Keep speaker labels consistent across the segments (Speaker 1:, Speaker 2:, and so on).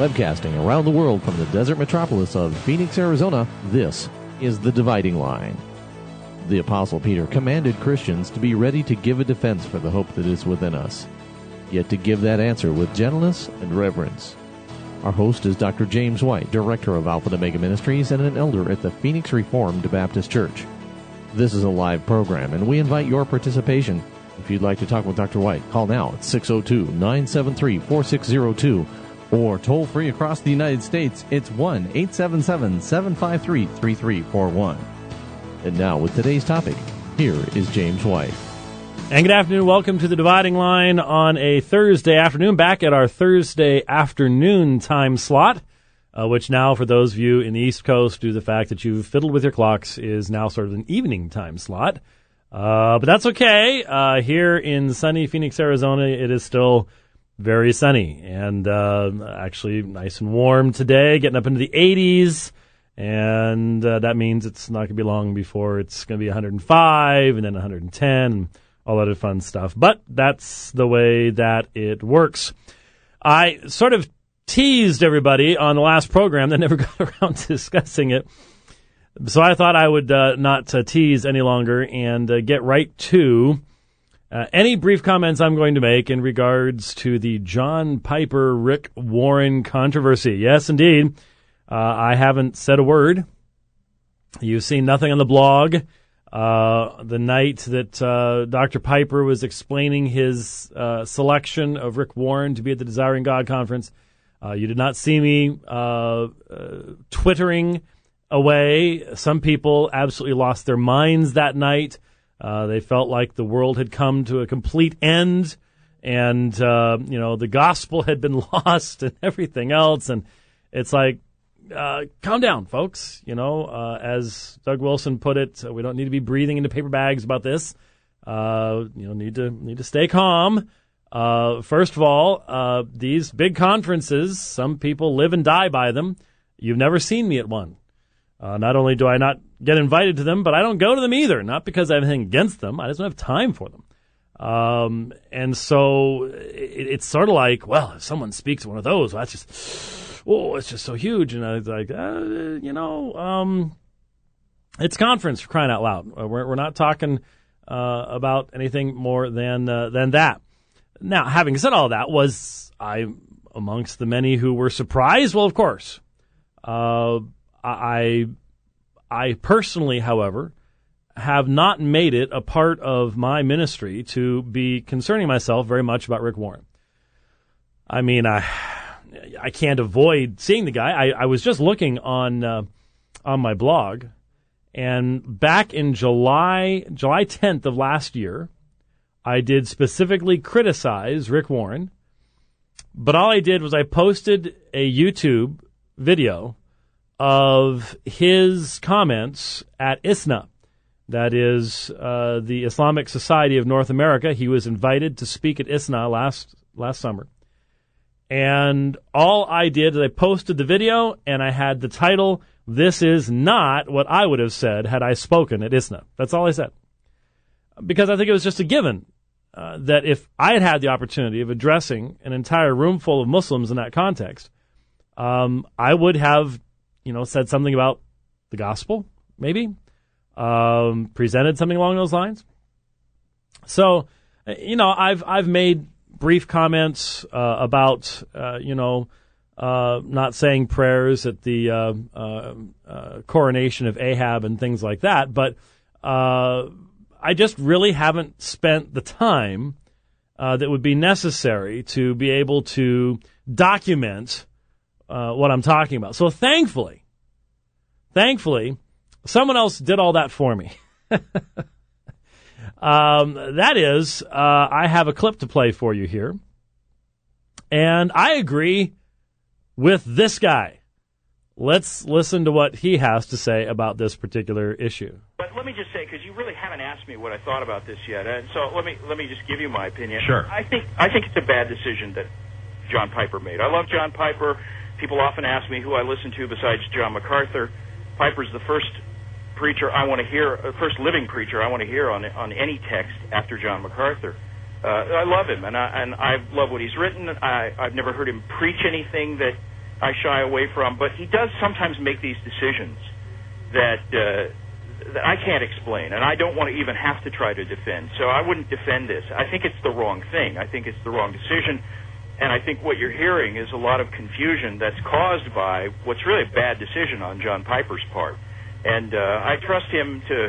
Speaker 1: Webcasting around the world from the desert metropolis of Phoenix, Arizona, this is The Dividing Line. The Apostle Peter commanded Christians to be ready to give a defense for the hope that is within us, yet to give that answer with gentleness and reverence. Our host is Dr. James White, Director of Alpha and Omega Ministries and an elder at the Phoenix Reformed Baptist Church. This is a live program, and we invite your participation. If you'd like to talk with Dr. White, call now at 602-973-4602, or toll free across the United States, it's 1-877-753-3341. And now, with today's topic, here is James White.
Speaker 2: And good afternoon. Welcome to The Dividing Line on a Thursday afternoon, back at our Thursday afternoon time slot, which now, for those of you in the East Coast, due to the fact that you've fiddled with your clocks, is now sort of an evening time slot. But that's okay. Here in sunny Phoenix, Arizona, it is still very sunny and actually nice and warm today, getting up into the 80s. And that means it's not going to be long before it's going to be 105 and then 110 and all that other fun stuff. But that's the way that it works. I sort of teased everybody on the last program that never got around to discussing it. So I thought I would not tease any longer and get right to any brief comments I'm going to make in regards to the John Piper, Rick Warren controversy. Yes, indeed. I haven't said a word. You've seen nothing on the blog. The night that Dr. Piper was explaining his selection of Rick Warren to be at the Desiring God conference, you did not see me twittering away. Some people absolutely lost their minds that night. They felt like the world had come to a complete end and, the gospel had been lost and everything else. And it's like, calm down, folks. As Doug Wilson put it, we don't need to be breathing into paper bags about this. Need to stay calm. First of all, these big conferences, some people live and die by them. You've never seen me at one. Not only do I not get invited to them, but I don't go to them either. Not because I have anything against them. I just don't have time for them. And so it's sort of like, well, if someone speaks at one of those, well, that's just, it's just so huge. And I was like, it's conference, for crying out loud. We're not talking about anything more than that. Now, having said all that, was I amongst the many who were surprised? Well, of course. I personally, however, have not made it a part of my ministry to be concerning myself very much about Rick Warren. I mean, I can't avoid seeing the guy. I was just looking on my blog, and back in July 10th of last year, I did specifically criticize Rick Warren, but all I did was I posted a YouTube video of his comments at ISNA. That is the Islamic Society of North America. He was invited to speak at ISNA last summer. And all I did is I posted the video, and I had the title, "This is not what I would have said had I spoken at ISNA." That's all I said. Because I think it was just a given that if I had the opportunity of addressing an entire room full of Muslims in that context, I would have said something about the gospel, maybe, presented something along those lines. So, I've made brief comments about, not saying prayers at the coronation of Ahab and things like that, but I just really haven't spent the time that would be necessary to be able to document what I'm talking about. So thankfully, someone else did all that for me. That is, I have a clip to play for you here. And I agree with this guy. Let's listen to what he has to say about this particular issue.
Speaker 3: But let me just say, because you really haven't asked me what I thought about this yet, and so let me just give you my opinion.
Speaker 4: Sure.
Speaker 3: I think it's a bad decision that John Piper made. I love John Piper. People often ask me who I listen to besides John MacArthur. Piper's the first preacher I want to hear, first living preacher I want to hear on any text after John MacArthur. I love him, and I love what he's written. I've never heard him preach anything that I shy away from, but he does sometimes make these decisions that I can't explain, and I don't want to even have to try to defend. So I wouldn't defend this. I think it's the wrong thing. I think it's the wrong decision, and I think what you're hearing is a lot of confusion that's caused by what's really a bad decision on John Piper's part. And I trust him to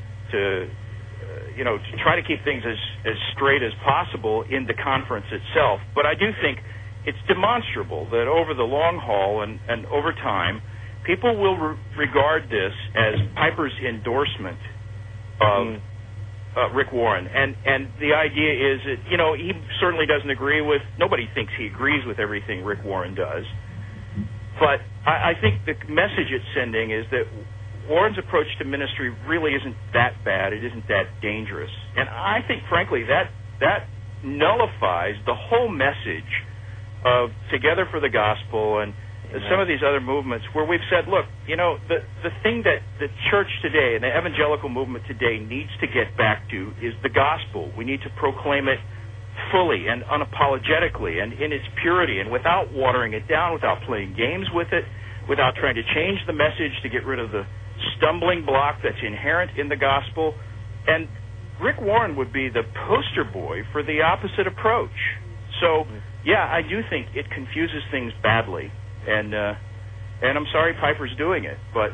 Speaker 3: try to keep things as straight as possible in the conference itself. But I do think it's demonstrable that over the long haul and over time, people will regard this as Piper's endorsement of Rick Warren. And the idea is that, he certainly doesn't agree with, nobody thinks he agrees with everything Rick Warren does. But I think the message it's sending is that Warren's approach to ministry really isn't that bad. It isn't that dangerous. And I think, frankly, that nullifies the whole message of Together for the Gospel and some of these other movements where we've said, look, the thing that the church today and the evangelical movement today needs to get back to is the gospel. We need to proclaim it fully and unapologetically and in its purity and without watering it down, without playing games with it, without trying to change the message to get rid of the stumbling block that's inherent in the gospel. And Rick Warren would be the poster boy for the opposite approach. So, yeah, I do think it confuses things badly. And I'm sorry Piper's doing it, but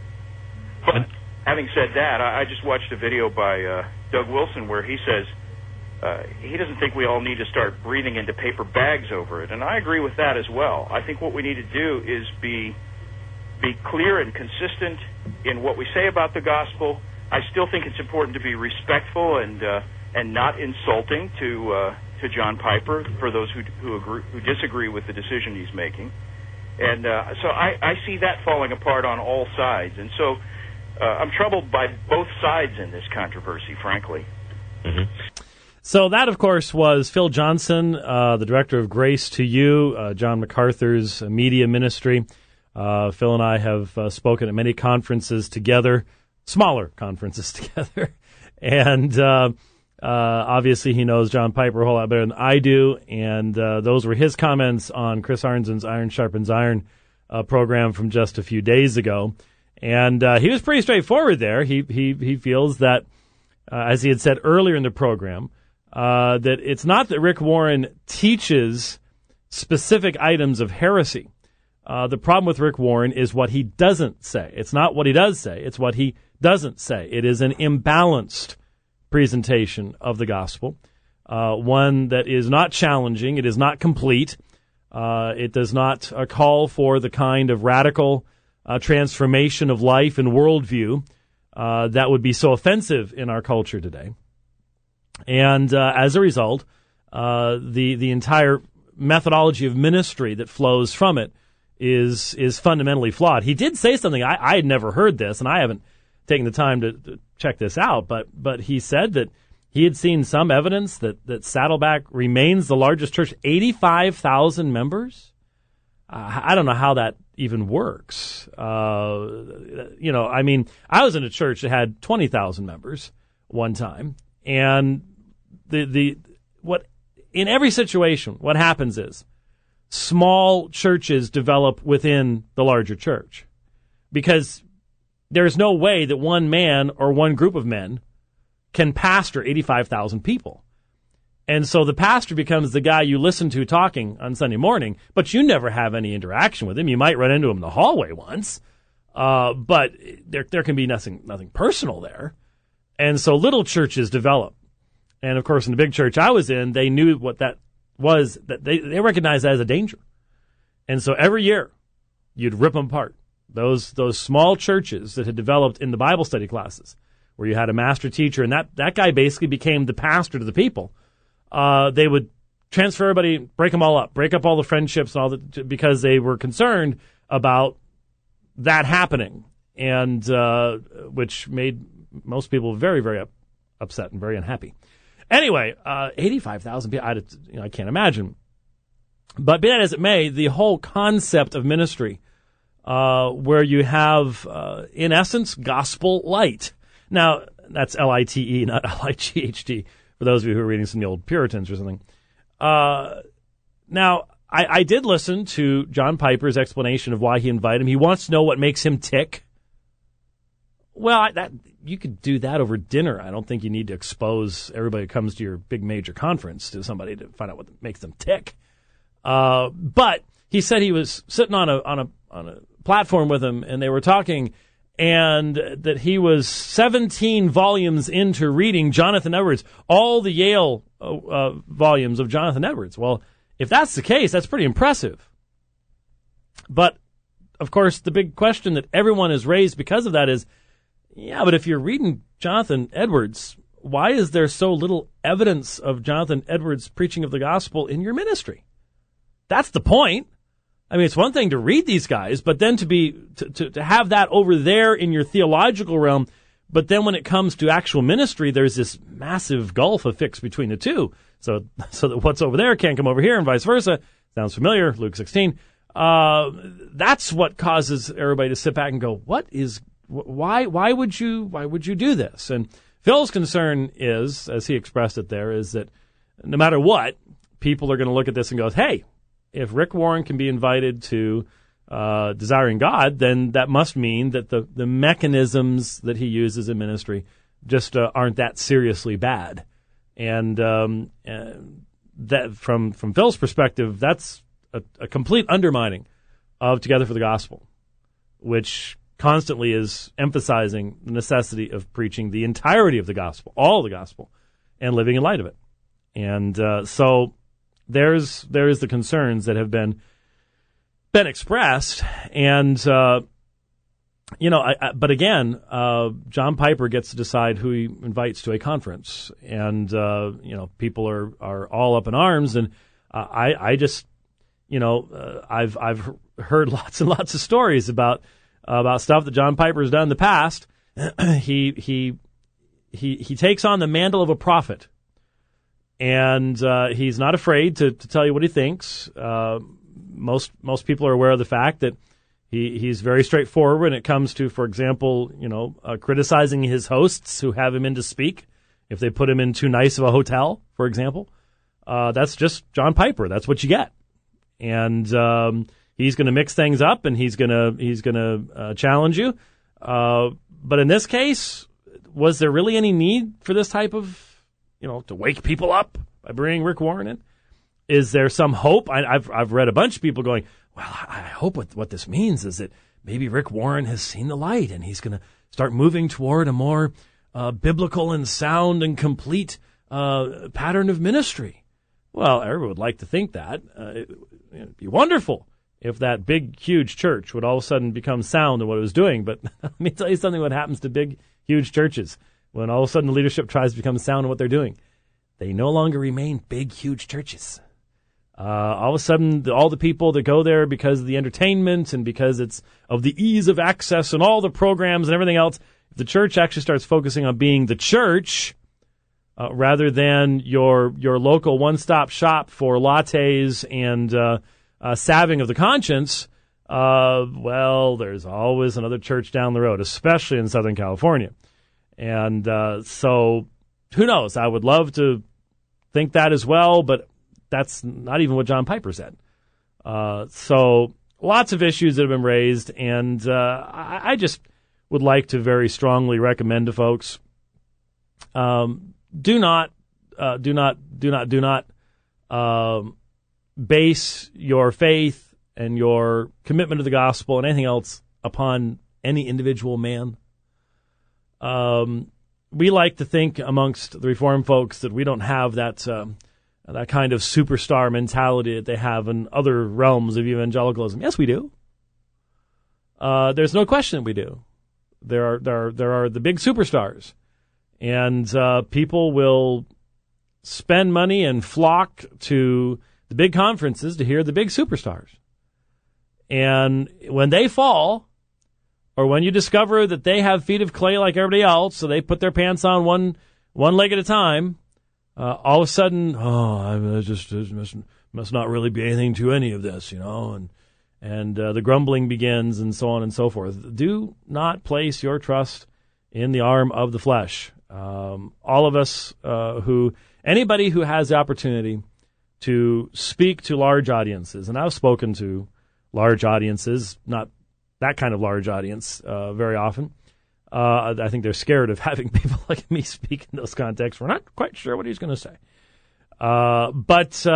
Speaker 3: having said that, I just watched a video by Doug Wilson where he says he doesn't think we all need to start breathing into paper bags over it, and I agree with that as well. I think what we need to do is be clear and consistent in what we say about the gospel. I still think it's important to be respectful and not insulting to John Piper for those who disagree with the decision he's making. And so I see that falling apart on all sides. And so I'm troubled by both sides in this controversy, frankly.
Speaker 2: Mm-hmm. So that, of course, was Phil Johnson, the director of Grace to You, John MacArthur's media ministry. Phil and I have spoken at many conferences together, smaller conferences together. And obviously he knows John Piper a whole lot better than I do, and those were his comments on Chris Arnzen's Iron Sharpens Iron program from just a few days ago. And he was pretty straightforward there. He feels that, as he had said earlier in the program, that it's not that Rick Warren teaches specific items of heresy. The problem with Rick Warren is what he doesn't say. It's not what he does say, it's what he doesn't say. It is an imbalanced presentation of the gospel, one that is not challenging, it is not complete, it does not call for the kind of radical transformation of life and worldview that would be so offensive in our culture today. And as a result, the entire methodology of ministry that flows from it is fundamentally flawed. He did say something, I had never heard this, and I haven't taken the time to check this out, but he said that he had seen some evidence that Saddleback remains the largest church, 85,000 members. I don't know how that even works. I mean, I was in a church that had 20,000 members one time, and what in every situation, what happens is small churches develop within the larger church, because there's no way that one man or one group of men can pastor 85,000 people. And so the pastor becomes the guy you listen to talking on Sunday morning, but you never have any interaction with him. You might run into him in the hallway once, but there can be nothing personal there. And so little churches develop. And, of course, in the big church I was in, they knew what that was, that they recognized that as a danger. And so every year you'd rip them apart. Those small churches that had developed in the Bible study classes, where you had a master teacher, and that guy basically became the pastor to the people. They would transfer everybody, break them all up, break up all the friendships and all that, because they were concerned about that happening, and which made most people very, very upset and very unhappy. Anyway, 85,000 people, I can't imagine. But be that as it may, the whole concept of ministry, where you have, in essence, gospel light. Now, that's L-I-T-E, not L-I-G-H-T, for those of you who are reading some of the old Puritans or something. Now, I did listen to John Piper's explanation of why he invited him. He wants to know what makes him tick. Well, you could do that over dinner. I don't think you need to expose everybody who comes to your big major conference to somebody to find out what makes them tick. But he said he was sitting on a platform with him, and they were talking, and that he was 17 volumes into reading Jonathan Edwards, all the Yale volumes of Jonathan Edwards. Well, if that's the case, that's pretty impressive. But, of course, the big question that everyone has raised because of that is, yeah, but if you're reading Jonathan Edwards, why is there so little evidence of Jonathan Edwards' preaching of the gospel in your ministry? That's the point. I mean, it's one thing to read these guys, but then to have that over there in your theological realm, but then when it comes to actual ministry, there's this massive gulf affixed between the two. So that what's over there can't come over here and vice versa. Sounds familiar, Luke 16. That's what causes everybody to sit back and go, why would you do this? And Phil's concern is, as he expressed it there, is that no matter what, people are going to look at this and go, hey, if Rick Warren can be invited to Desiring God, then that must mean that the mechanisms that he uses in ministry just aren't that seriously bad. And that from Phil's perspective, that's a complete undermining of Together for the Gospel, which constantly is emphasizing the necessity of preaching the entirety of the gospel, all of the gospel, and living in light of it. And so there's the concerns that have been expressed, and but again, John Piper gets to decide who he invites to a conference, and people are all up in arms, and I just I've heard lots and lots of stories about stuff that John Piper's done in the past. He takes on the mantle of a prophet, and he's not afraid to tell you what he thinks. Most people are aware of the fact that he's very straightforward when it comes to, for example, criticizing his hosts who have him in to speak if they put him in too nice of a hotel, for example. That's just John Piper. That's what you get, and he's going to mix things up, and he's going to challenge you. But in this case, was there really any need for this type of, to wake people up by bringing Rick Warren in? Is there some hope? I've read a bunch of people going, well, I hope what this means is that maybe Rick Warren has seen the light, and he's going to start moving toward a more biblical and sound and complete pattern of ministry. Well, everyone would like to think that. It'd be wonderful if that big, huge church would all of a sudden become sound in what it was doing. But let me tell you something what happens to big, huge churches when all of a sudden the leadership tries to become sound in what they're doing. They no longer remain big, huge churches. All of a sudden, all the people that go there because of the entertainment and because it's of the ease of access and all the programs and everything else, if the church actually starts focusing on being the church rather than your local one-stop shop for lattes and salving of the conscience, well, there's always another church down the road, especially in Southern California. And so who knows? I would love to think that as well, but that's not even what John Piper said. So lots of issues that have been raised, and I just would like to very strongly recommend to folks, do not base your faith and your commitment to the gospel and anything else upon any individual man. We like to think amongst the Reformed folks that we don't have that kind of superstar mentality that they have in other realms of evangelicalism. Yes, we do. There's no question that we do. There are the big superstars, and people will spend money and flock to the big conferences to hear the big superstars. And when they fall, or when you discover that they have feet of clay like everybody else, so they put their pants on one leg at a time, all of a sudden, must not really be anything to any of this, and the grumbling begins and so on and so forth. Do not place your trust in the arm of the flesh. All of us anybody who has the opportunity to speak to large audiences. And I've spoken to large audiences, not that kind of large audience very often. I think they're scared of having people like me speak in those contexts. We're not quite sure what he's going to say. But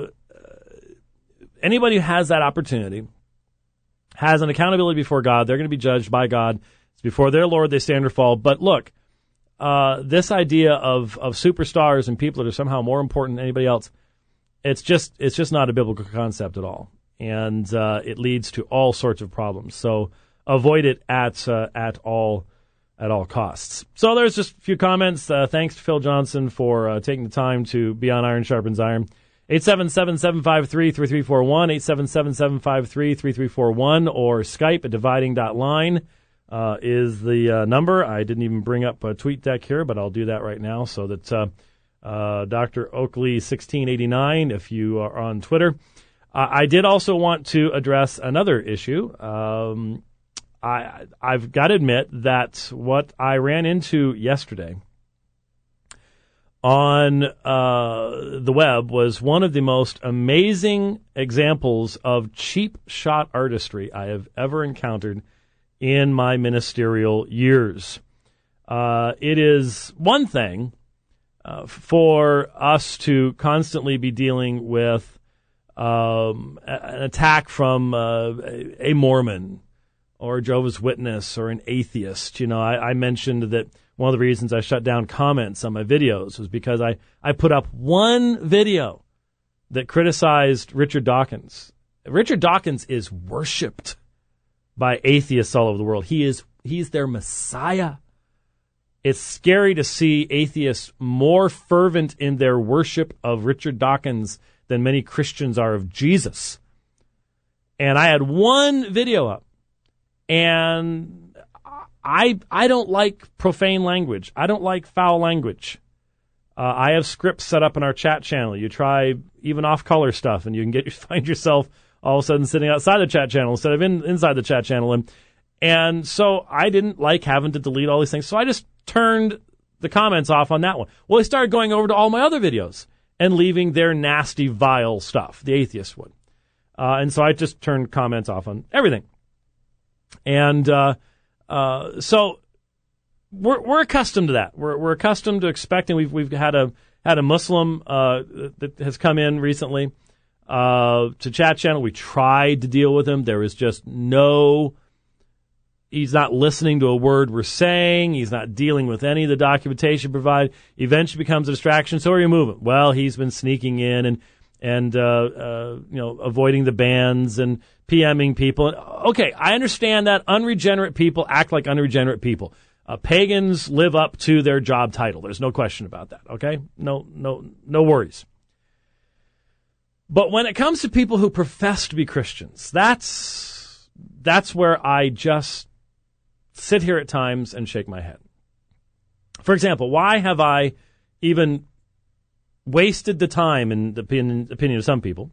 Speaker 2: anybody who has that opportunity has an accountability before God. They're going to be judged by God. It's before their Lord they stand or fall. But look, this idea of superstars and people that are somehow more important than anybody else, it's just not a biblical concept at all. And it leads to all sorts of problems. So avoid it at all costs. So there's just a few comments. Thanks to Phil Johnson for taking the time to be on Iron Sharpens Iron. 877-753-3341, 877-753-3341, or Skype at dividing.line is the number. I didn't even bring up a tweet deck here, but I'll do that right now so that Dr. Oakley1689, if you are on Twitter. I did also want to address another issue. I've got to admit that what I ran into yesterday on the web was one of the most amazing examples of cheap shot artistry I have ever encountered in my ministerial years. It is one thing for us to constantly be dealing with an attack from a Mormon or a Jehovah's Witness or an atheist. You know, I mentioned that one of the reasons I shut down comments on my videos was because I put up one video that criticized Richard Dawkins. Richard Dawkins is worshipped by atheists all over the world. He's their Messiah. It's scary to see atheists more fervent in their worship of Richard Dawkins than many Christians are of Jesus. And I had one video up, and I don't like profane language. I don't like foul language. I have scripts set up in our chat channel. You try even off-color stuff, and you can find yourself all of a sudden sitting outside the chat channel instead of inside the chat channel. And so I didn't like having to delete all these things. So I just turned the comments off on that one. Well, I started going over to all my other videos and leaving their nasty, vile stuff, the atheists would. And so I just turned comments off on everything. And so we're accustomed to that. We're accustomed to expecting. We've had a Muslim that has come in recently to chat channel. We tried to deal with him. There was just he's not listening to a word we're saying. He's not dealing with any of the documentation provided. Eventually becomes a distraction. So we remove him. Well, he's been sneaking in and avoiding the bans and PMing people. Okay, I understand that unregenerate people act like unregenerate people. Pagans live up to their job title. There's no question about that. Okay, no worries. But when it comes to people who profess to be Christians, that's where I just sit here at times and shake my head. For example, why have I even wasted the time, in the opinion of some people,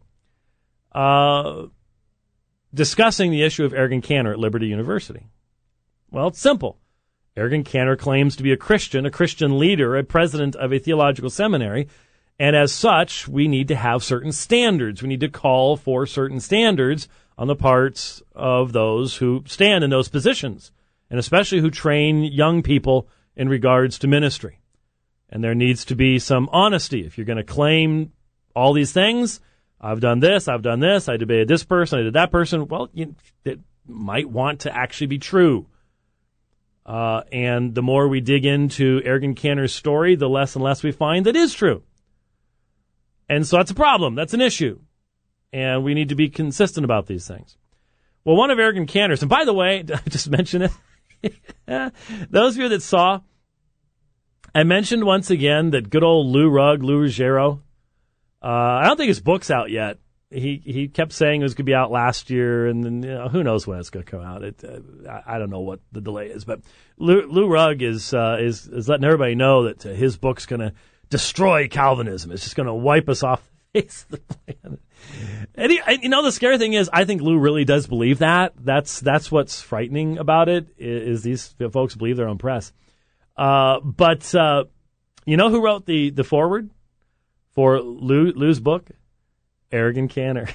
Speaker 2: discussing the issue of Eric Cantor at Liberty University? Well, it's simple. Eric Cantor claims to be a Christian leader, a president of a theological seminary, and as such, we need to have certain standards. We need to call for certain standards on the parts of those who stand in those positions, and especially who train young people in regards to ministry. And there needs to be some honesty. If you're going to claim all these things, I've done this, I debated this person, I did that person, well, it might want to actually be true. And the more we dig into Eric Cantor's story, the less and less we find that is true. And so that's a problem. That's an issue. And we need to be consistent about these things. Well, one of Eric Cantor's, and by the way, did I just mention it? Those of you that saw, I mentioned once again that good old Lou Ruggiero. I don't think his book's out yet. He kept saying it was going to be out last year, and then who knows when it's going to come out. I don't know what the delay is, but Lou Rugg is letting everybody know that his book's going to destroy Calvinism. It's just going to wipe us off the face of the planet. And the scary thing is, I think Lou really does believe that. That's what's frightening about it, is these folks believe their own press. But you know who wrote the foreword for Lou's book? Arrogant Canner.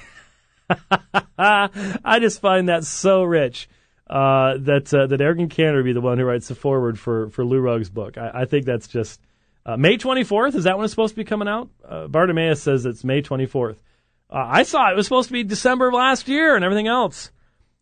Speaker 2: I just find that so rich. That Arrogant Canner would be the one who writes the foreword for Lou Rugg's book. I think that's just May 24th. Is that when it's supposed to be coming out? Bartimaeus says it's May 24th. I saw it was supposed to be December of last year and everything else.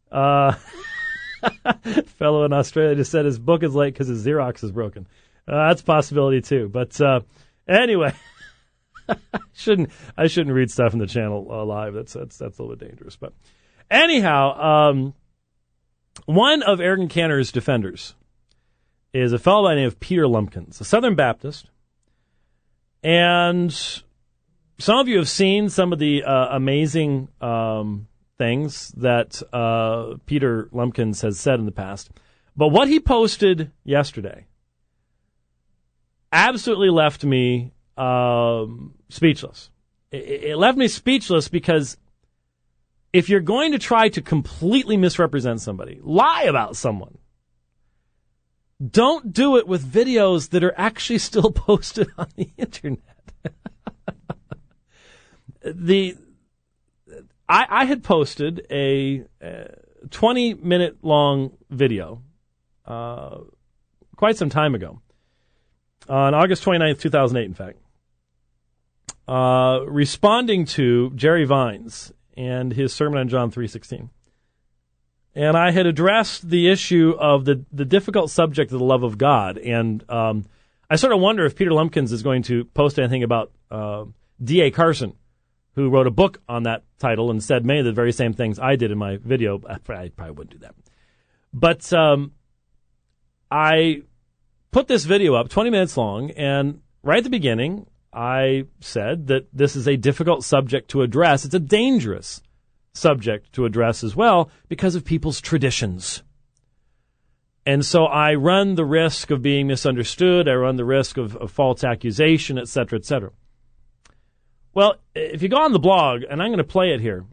Speaker 2: Fellow in Australia just said his book is late because his Xerox is broken. That's a possibility too. But anyway, I shouldn't read stuff in the channel live. That's a little bit dangerous. But anyhow, one of Arrogant Canner's defenders is a fellow by the name of Peter Lumpkins, a Southern Baptist. And some of you have seen some of the amazing things that Peter Lumpkins has said in the past. But what he posted yesterday absolutely left me speechless. It left me speechless because if you're going to try to completely misrepresent somebody, lie about someone, don't do it with videos that are actually still posted on the internet. I had posted a 20-minute long video quite some time ago, on August 29th, 2008, in fact, responding to Jerry Vines and his sermon on John 3:16. And I had addressed the issue of the difficult subject of the love of God. And I sort of wonder if Peter Lumpkins is going to post anything about D.A. Carson, who wrote a book on that title and said many of the very same things I did in my video. I probably wouldn't do that. But I put this video up, 20 minutes long, and right at the beginning, I said that this is a difficult subject to address. It's a dangerous subject to address as well because of people's traditions. And so I run the risk of being misunderstood. I run the risk of false accusation, et cetera, et cetera. Well, if you go on the blog, and I'm going to play it here,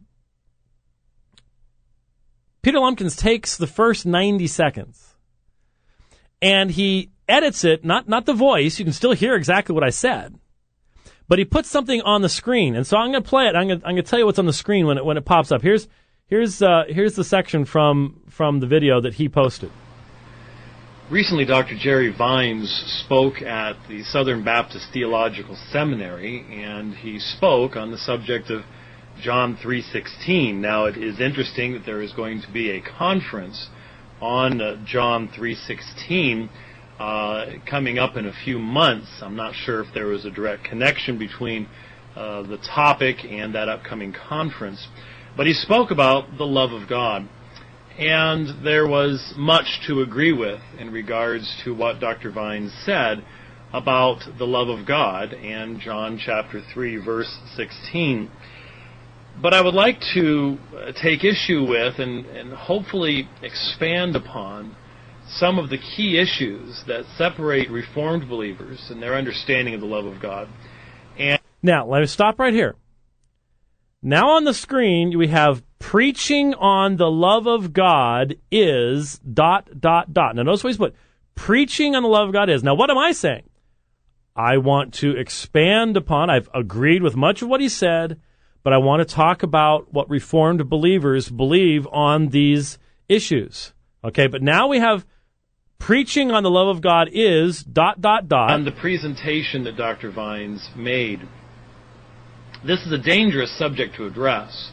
Speaker 2: Peter Lumpkins takes the first 90 seconds and he edits it, not the voice. You can still hear exactly what I said. But he puts something on the screen, and so I'm going to play it. I'm going to tell you what's on the screen when it pops up. Here's the section from the video that he posted.
Speaker 4: Recently, Dr. Jerry Vines spoke at the Southern Baptist Theological Seminary, and he spoke on the subject of John 3:16. Now, it is interesting that there is going to be a conference on John 3:16 coming up in a few months. I'm not sure if there was a direct connection between the topic and that upcoming conference. But he spoke about the love of God. And there was much to agree with in regards to what Dr. Vines said about the love of God and John chapter 3, verse 16. But I would like to take issue with and hopefully expand upon some of the key issues that separate Reformed believers and their understanding of the love of God. And
Speaker 2: now, let me stop right here. Now on the screen, we have preaching on the love of God is ... Now notice what he's put. Preaching on the love of God is. Now what am I saying? I want to expand upon, I've agreed with much of what he said, but I want to talk about what Reformed believers believe on these issues. Okay, but now we have preaching on the love of God is ...
Speaker 4: On the presentation that Dr. Vines made, this is a dangerous subject to address,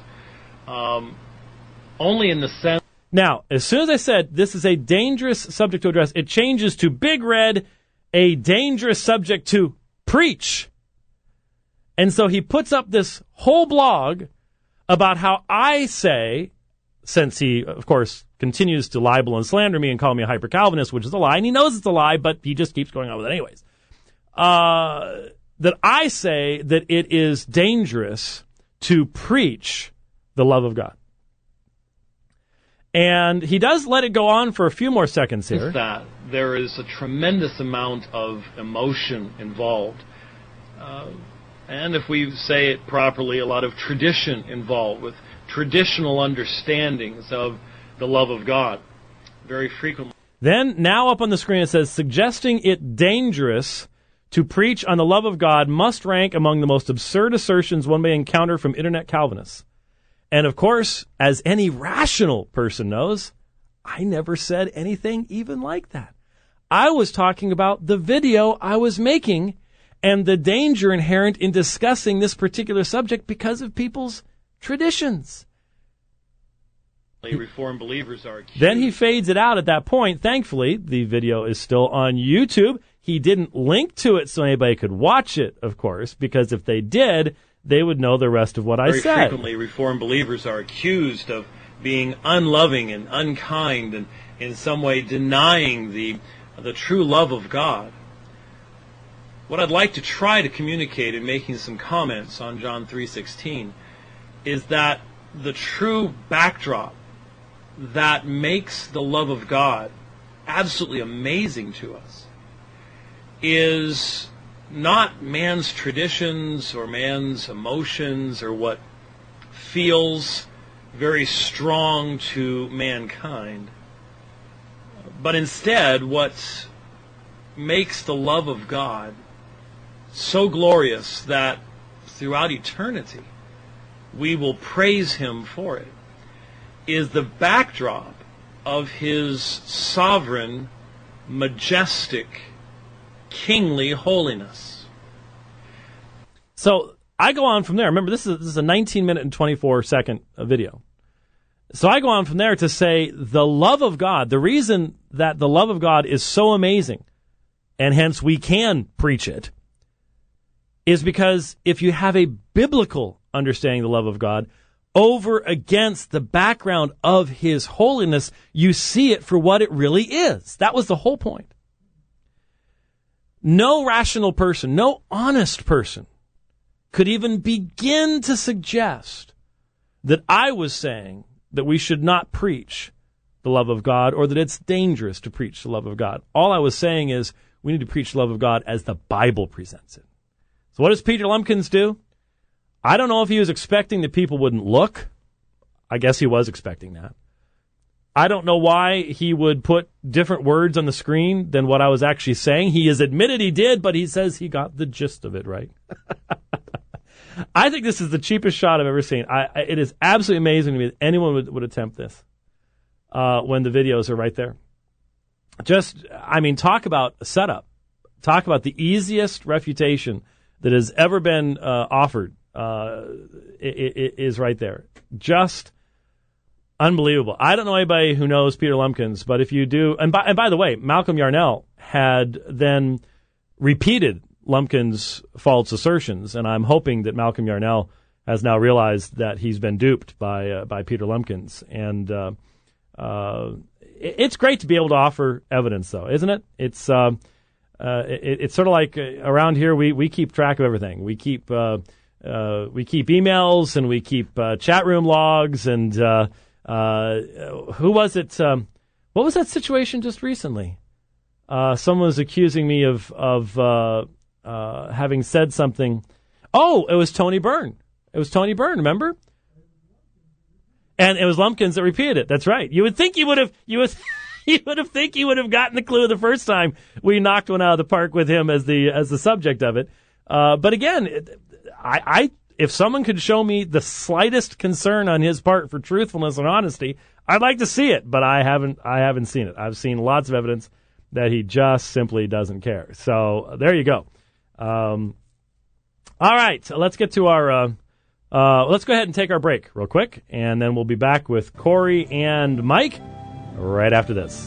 Speaker 4: only in the sense...
Speaker 2: Now, as soon as I said this is a dangerous subject to address, it changes to big red, a dangerous subject to preach. And so he puts up this whole blog about how I say, since he, of course, continues to libel and slander me and call me a hyper-Calvinist, which is a lie, and he knows it's a lie, but he just keeps going on with it anyways, that I say that it is dangerous to preach the love of God. And he does let it go on for a few more seconds here.
Speaker 4: That there is a tremendous amount of emotion involved. And if we say it properly, a lot of tradition involved with traditional understandings of the love of God very frequently.
Speaker 2: Then, now up on the screen it says, suggesting it dangerous to preach on the love of God must rank among the most absurd assertions one may encounter from internet Calvinists. And of course, as any rational person knows, I never said anything even like that. I was talking about the video I was making and the danger inherent in discussing this particular subject because of people's traditions.
Speaker 4: Reformed believers are accused.
Speaker 2: Then he fades it out at that point. Thankfully, the video is still on YouTube. He didn't link to it so anybody could watch it, of course, because if they did, they would know the rest of what I said.
Speaker 4: Very frequently, Reformed believers are accused of being unloving and unkind and in some way denying the true love of God. What I'd like to try to communicate in making some comments on John 3:16 is that the true backdrop that makes the love of God absolutely amazing to us is not man's traditions or man's emotions or what feels very strong to mankind, but instead what makes the love of God so glorious that throughout eternity we will praise Him for it is the backdrop of His sovereign, majestic, kingly holiness.
Speaker 2: So I go on from there. Remember, this is a 19-minute and 24-second video. So I go on from there to say the love of God, the reason that the love of God is so amazing, and hence we can preach it, is because if you have a biblical understanding of the love of God over against the background of His holiness, you see it for what it really is. That was the whole point. No rational person, no honest person could even begin to suggest that I was saying that we should not preach the love of God or that it's dangerous to preach the love of God. All I was saying is we need to preach the love of God as the Bible presents it. So what does Peter Lumpkins do? I don't know if he was expecting that people wouldn't look. I guess he was expecting that. I don't know why he would put different words on the screen than what I was actually saying. He has admitted he did, but he says he got the gist of it right. I think this is the cheapest shot I've ever seen. It is absolutely amazing to me that anyone would attempt this when the videos are right there. Talk about a setup. Talk about the easiest refutation that has ever been offered. It is right there. Just unbelievable. I don't know anybody who knows Peter Lumpkins, but if you do, and by the way, Malcolm Yarnell had then repeated Lumpkins' false assertions, and I'm hoping that Malcolm Yarnell has now realized that he's been duped by Peter Lumpkins. And it's great to be able to offer evidence, though, isn't it? It's sort of like around here we keep track of everything. We keep emails and we keep chat room logs and who was it? What was that situation just recently? Someone was accusing me of having said something. Oh, it was Tony Byrne. It was Tony Byrne, remember? And it was Lumpkins that repeated it. That's right. You would think you would have gotten the clue the first time we knocked one out of the park with him as the subject of it. But again, if someone could show me the slightest concern on his part for truthfulness and honesty, I'd like to see it, but I haven't seen it. I've seen lots of evidence that he just simply doesn't care. So there you go. All right, so let's get to our let's go ahead and take our break real quick, and then we'll be back with Corey and Mike right after this.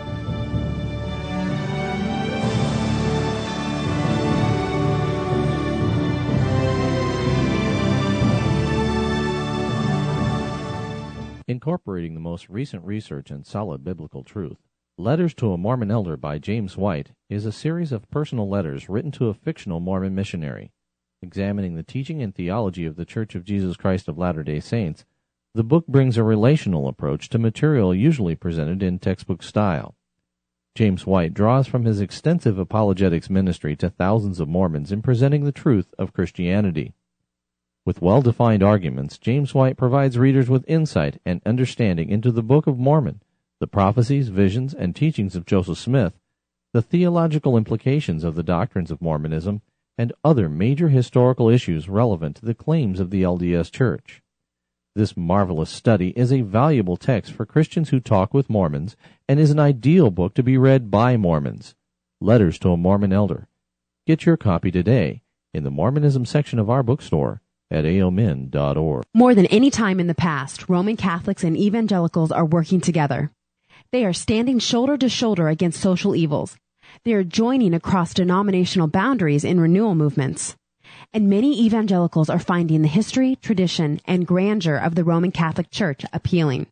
Speaker 1: Incorporating the most recent research and solid biblical truth, Letters to a Mormon Elder by James White is a series of personal letters written to a fictional Mormon missionary. Examining the teaching and theology of the Church of Jesus Christ of Latter-day Saints, the book brings a relational approach to material usually presented in textbook style. James White draws from his extensive apologetics ministry to thousands of Mormons in presenting the truth of Christianity. With well-defined arguments, James White provides readers with insight and understanding into the Book of Mormon, the prophecies, visions, and teachings of Joseph Smith, the theological implications of the doctrines of Mormonism, and other major historical issues relevant to the claims of the LDS Church. This marvelous study is a valuable text for Christians who talk with Mormons and is an ideal book to be read by Mormons. Letters to a Mormon Elder. Get your copy today in the Mormonism section of our bookstore at aomin.org.
Speaker 5: More than any time in the past, Roman Catholics and evangelicals are working together. They are standing shoulder to shoulder against social evils. They are joining across denominational boundaries in renewal movements. And many evangelicals are finding the history, tradition, and grandeur of the Roman Catholic Church appealing.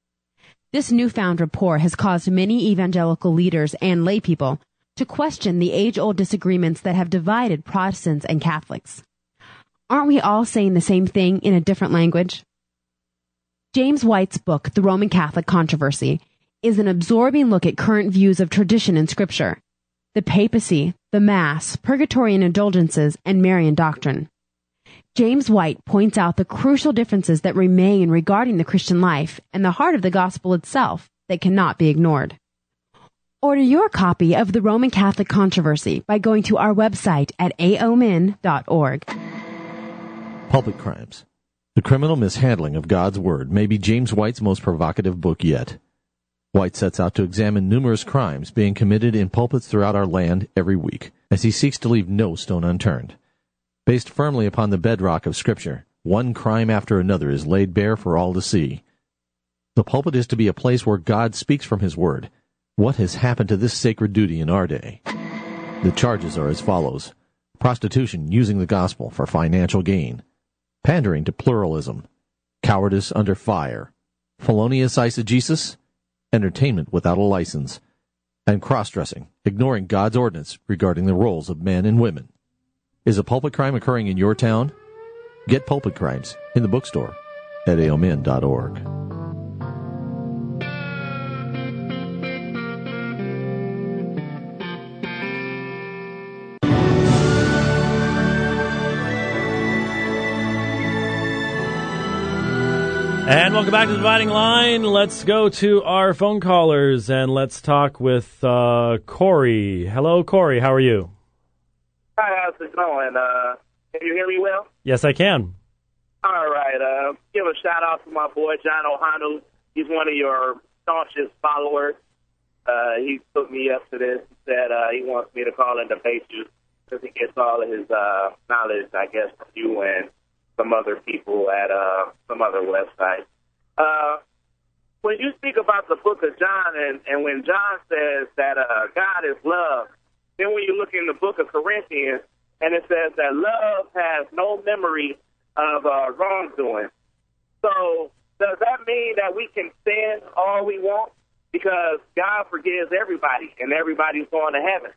Speaker 5: This newfound rapport has caused many evangelical leaders and laypeople to question the age-old disagreements that have divided Protestants and Catholics. Aren't we all saying the same thing in a different language? James White's book, The Roman Catholic Controversy, is an absorbing look at current views of tradition and Scripture, the papacy, the Mass, purgatory and indulgences, and Marian doctrine. James White points out the crucial differences that remain regarding the Christian life and the heart of the gospel itself that cannot be ignored. Order your copy of The Roman Catholic Controversy by going to our website at aomin.org.
Speaker 1: Pulpit Crimes. The Criminal Mishandling of God's Word may be James White's most provocative book yet. White sets out to examine numerous crimes being committed in pulpits throughout our land every week, as he seeks to leave no stone unturned. Based firmly upon the bedrock of Scripture, one crime after another is laid bare for all to see. The pulpit is to be a place where God speaks from His Word. What has happened to this sacred duty in our day? The charges are as follows: prostitution using the gospel for financial gain, pandering to pluralism, cowardice under fire, felonious eisegesis, entertainment without a license, and cross-dressing, ignoring God's ordinance regarding the roles of men and women. Is a pulpit crime occurring in your town? Get Pulpit Crimes in the bookstore at aomin.org.
Speaker 2: And welcome back to the Dividing Line. Let's go to our phone callers and let's talk with Corey. Hello, Corey. How are you?
Speaker 6: Hi, how's it going? Can you hear me well?
Speaker 2: Yes, I can.
Speaker 6: All right. Give a shout out to my boy, John O'Hanu. He's one of your staunchest followers. He took me up to this. He said he wants me to call and debate you because he gets all of his knowledge, I guess, from you and some other people at some other websites. When you speak about the book of John and when John says that God is love, then when you look in the book of Corinthians and it says that love has no memory of wrongdoing. So does that mean that we can sin all we want because God forgives everybody and everybody's going to heaven?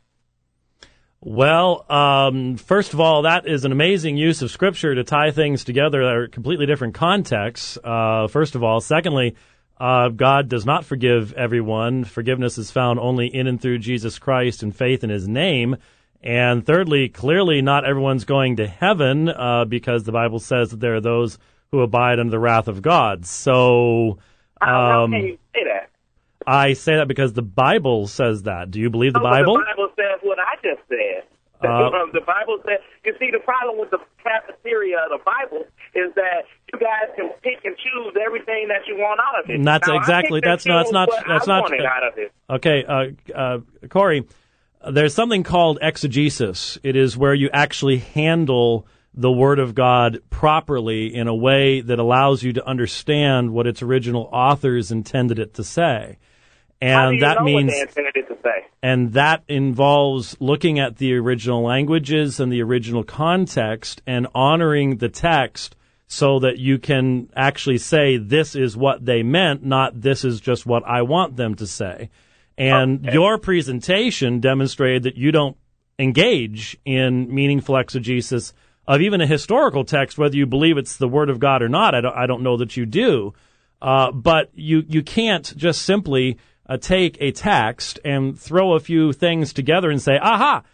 Speaker 2: Well, first of all, that is an amazing use of Scripture to tie things together that are completely different contexts, first of all. Secondly, God does not forgive everyone. Forgiveness is found only in and through Jesus Christ and faith in His name. And thirdly, clearly not everyone's going to heaven because the Bible says that there are those who abide under the wrath of God. So
Speaker 6: how can you say that?
Speaker 2: I say that because the Bible says that. Do you believe the Bible?
Speaker 6: The Bible says what I just said. The Bible says, you see, the problem with the cafeteria of the Bible is that you guys can pick and choose everything that you want out of it.
Speaker 2: And that's
Speaker 6: now,
Speaker 2: exactly, that's not
Speaker 6: out of it.
Speaker 2: Okay, Corey, there's something called exegesis. It is where you actually handle the Word of God properly in a way that allows you to understand what its original authors intended it to say. And that means,
Speaker 6: what they intended it to say?
Speaker 2: And that involves looking at the original languages and the original context and honoring the text so that you can actually say this is what they meant, not this is just what I want them to say. And your presentation demonstrated that you don't engage in meaningful exegesis of even a historical text, whether you believe it's the Word of God or not. I don't know that you do. But you can't just simply take a text and throw a few things together and say, aha,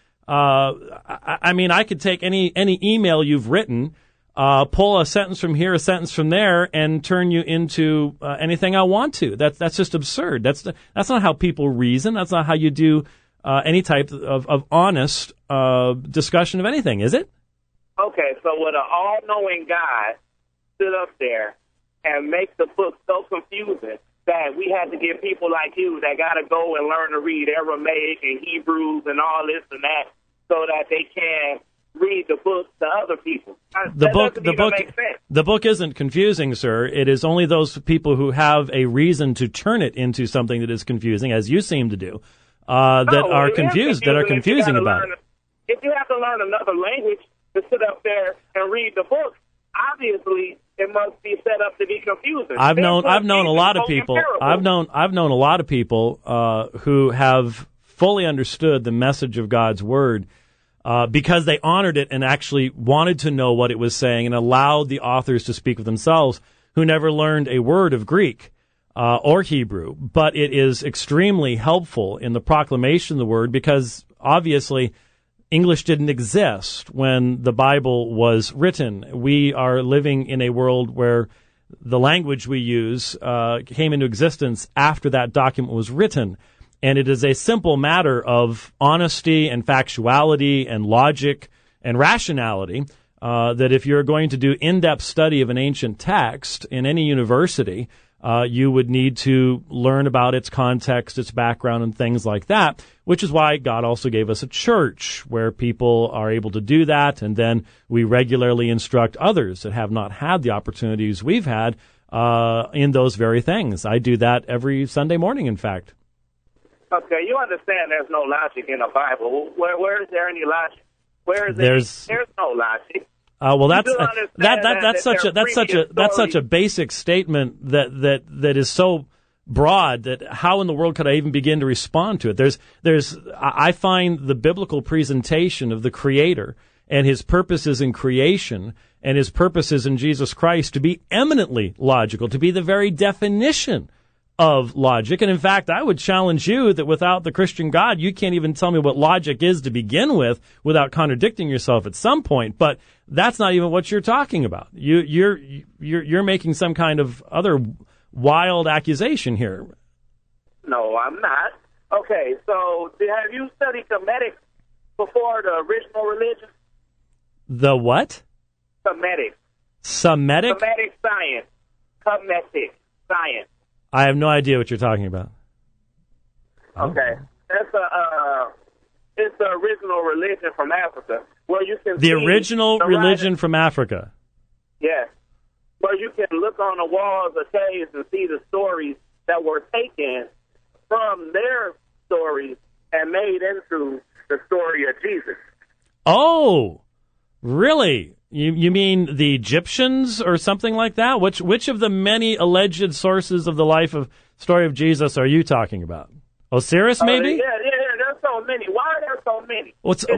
Speaker 2: I mean, I could take any email you've written, pull a sentence from here, a sentence from there, and turn you into anything I want to. That's just absurd. That's not how people reason. That's not how you do any type of honest discussion of anything, is it?
Speaker 6: Okay, so would an all-knowing God sit up there and make the book so confusing that we had to get people like you that got to go and learn to read Aramaic and Hebrews and all this and that so that they can read the book to other people?
Speaker 2: The book isn't confusing, sir. It is only those people who have a reason to turn it into something that is confusing, as you seem to do, that are confusing about it.
Speaker 6: If you have to learn another language to sit up there and read the book, obviously it must be set up to be confusing.
Speaker 2: I've known a lot of people. I've known a lot of people who have fully understood the message of God's word because they honored it and actually wanted to know what it was saying and allowed the authors to speak for themselves, who never learned a word of Greek or Hebrew. But it is extremely helpful in the proclamation of the word because obviously English didn't exist when the Bible was written. We are living in a world where the language we use came into existence after that document was written. And it is a simple matter of honesty and factuality and logic and rationality that if you're going to do in-depth study of an ancient text in any university, you would need to learn about its context, its background, and things like that, which is why God also gave us a church where people are able to do that, and then we regularly instruct others that have not had the opportunities we've had in those very things. I do that every Sunday morning, in fact.
Speaker 6: Okay, you understand there's no logic in the Bible. Where is there any logic? There's no logic.
Speaker 2: Well, that's such a basic statement that is so broad that how in the world could I even begin to respond to it? I find the biblical presentation of the Creator and His purposes in creation and His purposes in Jesus Christ to be eminently logical, to be the very definition of logic. And in fact, I would challenge you that without the Christian God, you can't even tell me what logic is to begin with without contradicting yourself at some point. But that's not even what you're talking about. You're making some kind of other wild accusation here.
Speaker 6: No, I'm not. Okay, so have you studied Kemetic before, the original religion?
Speaker 2: The what?
Speaker 6: Kemetic.
Speaker 2: Semitic?
Speaker 6: Kemetic science. Kemetic science.
Speaker 2: I have no idea what you're talking about.
Speaker 6: Okay. It's the original religion from Africa, where you can
Speaker 2: the original religion from Africa.
Speaker 6: Yes, where you can look on the walls of caves and see the stories that were taken from their stories and made into the story of Jesus.
Speaker 2: Oh, really? You mean the Egyptians or something like that? Which of the many alleged sources of the life of story of Jesus are you talking about? Osiris, maybe?
Speaker 6: Yeah, there's so many. Why are there so many?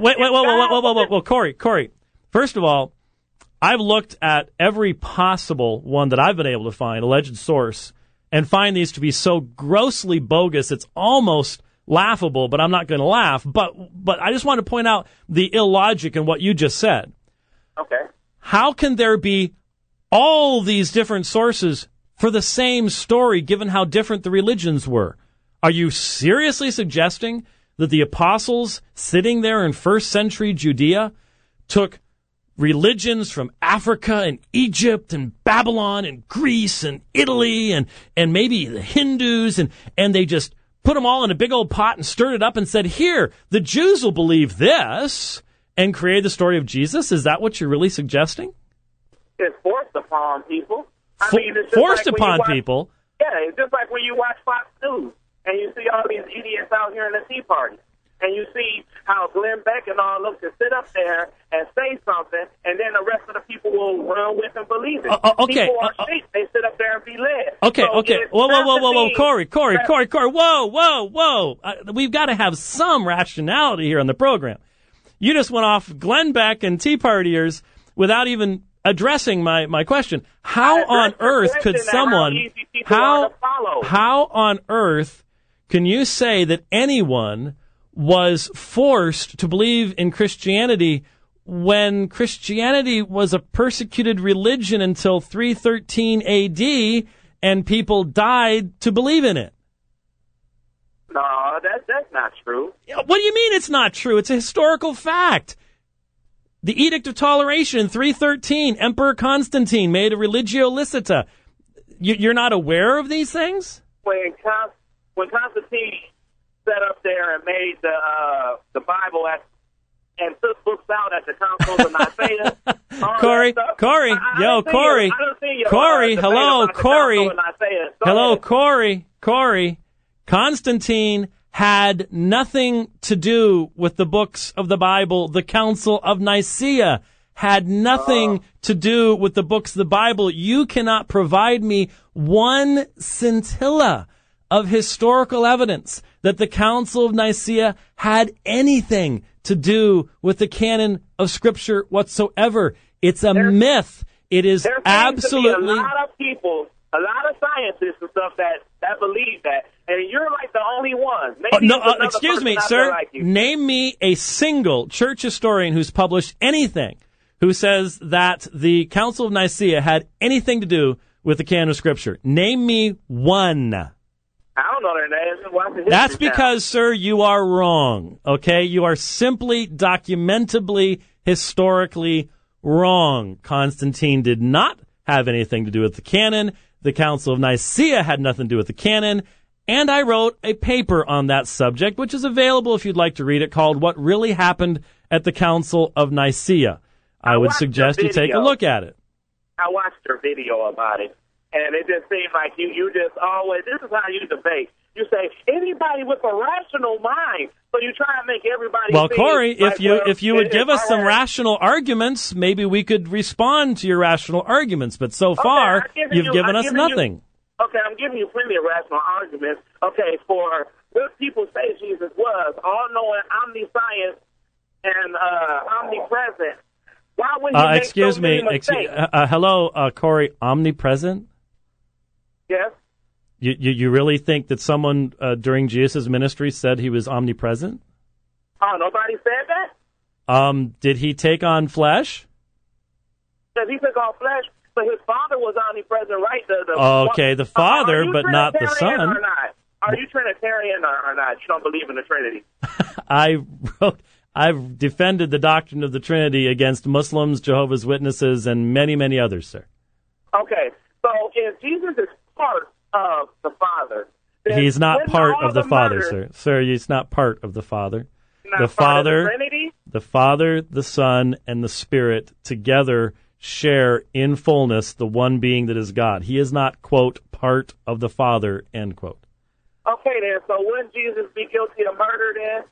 Speaker 2: Well, Corey. First of all, I've looked at every possible one that I've been able to find, alleged source, and find these to be so grossly bogus, it's almost laughable, but I'm not going to laugh. But I just want to point out the illogic in what you just said.
Speaker 6: Okay.
Speaker 2: How can there be all these different sources for the same story, given how different the religions were? Are you seriously suggesting that the apostles sitting there in first century Judea took religions from Africa and Egypt and Babylon and Greece and Italy and maybe the Hindus and they just put them all in a big old pot and stirred it up and said, here, the Jews will believe this, and create the story of Jesus? Is that what you're really suggesting?
Speaker 6: It's forced upon people. It's
Speaker 2: forced upon people?
Speaker 6: Yeah, it's just like when you watch Fox News and you see all these idiots out here in the Tea Party. And you see how Glenn Beck and all look to sit up there and say something, and then the rest of the people will run with and believe it.
Speaker 2: Okay.
Speaker 6: People are sheep. They sit up there and be led.
Speaker 2: Okay. Whoa. Corey. Whoa. We've got to have some rationality here on the program. You just went off Glenn Beck and Tea Partiers without even addressing my question. How on earth could someone, how on earth can you say that anyone was forced to believe in Christianity when Christianity was a persecuted religion until 313 AD and people died to believe in it?
Speaker 6: No, that's not true.
Speaker 2: What do you mean it's not true? It's a historical fact. The Edict of Toleration in 313, Emperor Constantine made a religio licita. You're not aware of these things?
Speaker 6: When Constantine sat up there and made the Bible and took books out at the Council of Nicaea.
Speaker 2: Corey. Constantine had nothing to do with the books of the Bible. The Council of Nicaea had nothing to do with the books of the Bible. You cannot provide me one scintilla of historical evidence that the Council of Nicaea had anything to do with the canon of Scripture whatsoever. It's a myth. It is absolutely...
Speaker 6: There a lot of people, a lot of scientists and stuff that believe that, and you're like the only one.
Speaker 2: Excuse me, sir.
Speaker 6: Like
Speaker 2: name me a single church historian who's published anything who says that the Council of Nicaea had anything to do with the canon of Scripture. Name me one.
Speaker 6: I don't know their names.
Speaker 2: That's because, sir, you are wrong, okay? You are simply documentably, historically wrong. Constantine did not have anything to do with the canon. The Council of Nicaea had nothing to do with the canon. And I wrote a paper on that subject, which is available if you'd like to read it, called What Really Happened at the Council of Nicaea. I would suggest you take a look at it.
Speaker 6: I watched your video about it. And it just seemed like you just always, this is how you debate. You say, anybody with a rational mind. So you try and make everybody.
Speaker 2: Well, Corey, if you would give us some rational arguments, maybe we could respond to your rational arguments. But so far, you've given us nothing.
Speaker 6: I'm giving you plenty of rational arguments. Okay, for what people say Jesus was, all-knowing, omniscient, and omnipresent. Why would you make so many mistakes?
Speaker 2: Hello, Corey, omnipresent?
Speaker 6: Yes.
Speaker 2: You really think that someone during Jesus' ministry said he was omnipresent?
Speaker 6: Oh, nobody said that?
Speaker 2: Did he take on flesh?
Speaker 6: Yes, he took on flesh, but his Father was omnipresent, right?
Speaker 2: The Father, but not the Son.
Speaker 6: Or not? Are you Trinitarian or not? You don't believe in the Trinity?
Speaker 2: I've defended the doctrine of the Trinity against Muslims, Jehovah's Witnesses, and many, many others, sir.
Speaker 6: Okay, so if Jesus is part of the Father,
Speaker 2: he's not part of the Father, sir. Sir, he's not part of the Father.
Speaker 6: The Father,
Speaker 2: the Father, the Son, and the Spirit together share in fullness the one being that is God. He is not, quote, part of the Father, end quote.
Speaker 6: Okay, then. So wouldn't Jesus be guilty of murder then?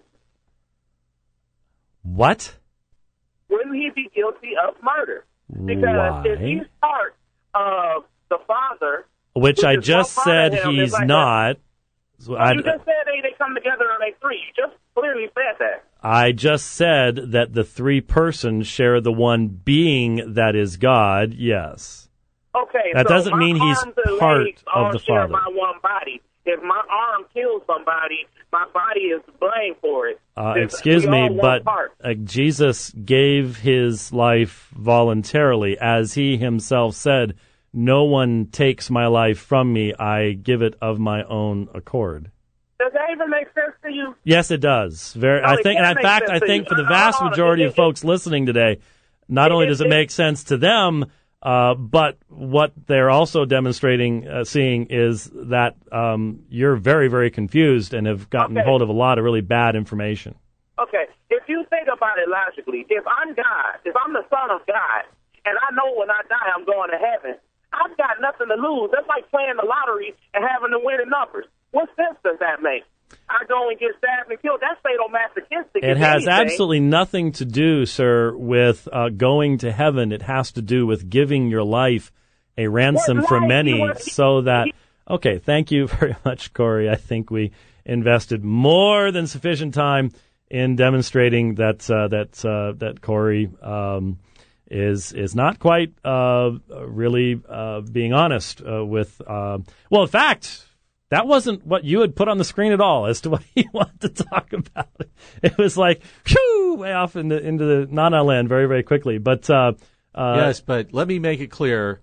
Speaker 2: What?
Speaker 6: Wouldn't he be guilty of murder? Because if he's part of the Father,
Speaker 2: which I just said he's not.
Speaker 6: You just said they come together and make three. You just clearly said that.
Speaker 2: I just said that the three persons share the one being that is God, yes.
Speaker 6: Okay,
Speaker 2: that doesn't mean he's part of the Father.
Speaker 6: My one body. If my arm kills somebody, my body is blamed for it.
Speaker 2: Excuse me, but Jesus gave his life voluntarily. As he himself said, no one takes my life from me. I give it of my own accord.
Speaker 6: Does that even make sense to you?
Speaker 2: Yes, it does. I think for the vast majority of folks listening today, not only does it make sense to them, but what they're also demonstrating, seeing is that you're very, very confused and have gotten hold of a lot of really bad information.
Speaker 6: Okay, if you think about it logically, if I'm God, if I'm the Son of God, and I know when I die I'm going to heaven, I've got nothing to lose. That's like playing the lottery and having the winning numbers. What sense does that make? I go and get stabbed and killed. That's sadomasochistic.
Speaker 2: It has absolutely nothing to do, sir, with going to heaven. It has to do with giving your life a ransom for many so that... Okay, thank you very much, Corey. I think we invested more than sufficient time in demonstrating that Corey is not quite really being honest with... well, in fact... That wasn't what you had put on the screen at all as to what he wanted to talk about. It was like, whew, way off into the na-na land very, very quickly. But
Speaker 1: yes, but let me make it clear.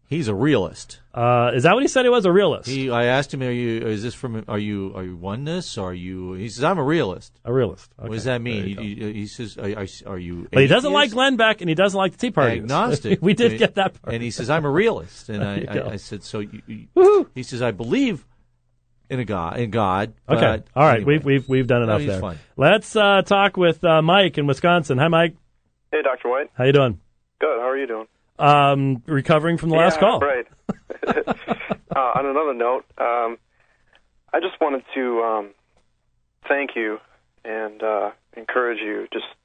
Speaker 7: He's a realist.
Speaker 2: Is that what he said? He was a realist.
Speaker 7: I asked him, are you oneness? Or are you? He says, I'm a realist.
Speaker 2: A realist. Okay.
Speaker 7: What does that mean? He says, are you?
Speaker 2: But he doesn't like Glenn Beck, and he doesn't like the Tea Party.
Speaker 7: Agnostic.
Speaker 2: We did get that part.
Speaker 7: And he says, I'm a realist. And I said, so he says, I believe in God.
Speaker 2: Okay. All right.
Speaker 7: Anyway.
Speaker 2: We've done enough there.
Speaker 7: Fun.
Speaker 2: Let's talk with Mike in Wisconsin. Hi, Mike.
Speaker 8: Hey, Dr. White.
Speaker 2: How you doing?
Speaker 8: Good. How are you doing?
Speaker 2: Recovering from the last call.
Speaker 8: Right. On another note, I just wanted to thank you and encourage you.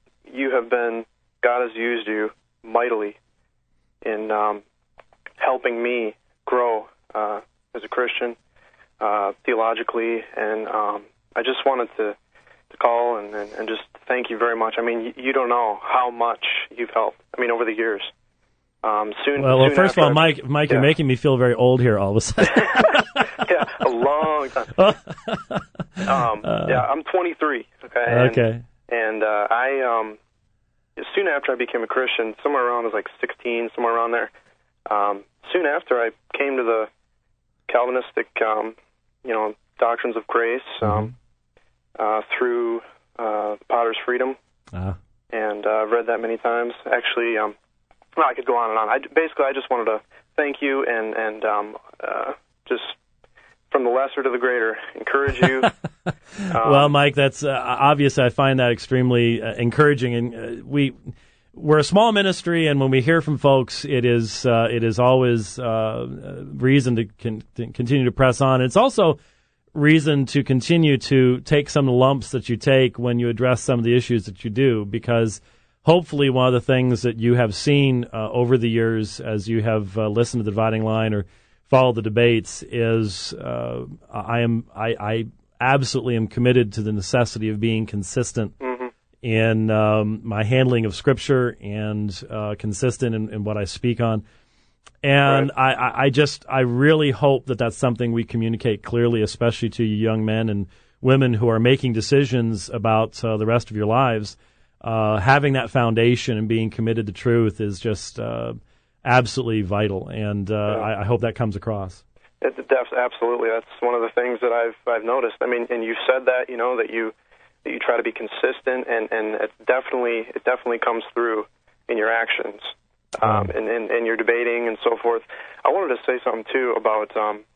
Speaker 8: God has used you mightily in helping me grow as a Christian theologically, and I just wanted to call and just thank you very much. I mean, you don't know how much you've helped. I mean, over the years. Soon
Speaker 2: first of all, Mike, you're making me feel very old here all of a sudden.
Speaker 8: Yeah, a long time. I'm 23. Okay. And I soon after I became a Christian, somewhere around I was like 16, somewhere around there. Soon after I came to the Calvinistic, doctrines of grace through Potter's Freedom, and I've read that many times. Actually, I could go on and on. I just wanted to thank you and just from the lesser to the greater, encourage you.
Speaker 2: Well, Mike, that's obvious. I find that extremely encouraging, and we're a small ministry, and when we hear from folks, it is always reason to continue to press on. It's also reason to continue to take some of the lumps that you take when you address some of the issues that you do, because hopefully one of the things that you have seen over the years as you have listened to the Dividing Line or followed the debates is I absolutely am committed to the necessity of being consistent in my handling of Scripture and consistent in what I speak on. And right. I really hope that that's something we communicate clearly, especially to you young men and women who are making decisions about the rest of your lives. Having that foundation and being committed to truth is just absolutely vital, and I hope that comes across.
Speaker 8: Absolutely, that's one of the things that I've noticed. I mean, and you said that that you try to be consistent, and it definitely comes through in your actions, and your debating and so forth. I wanted to say something too about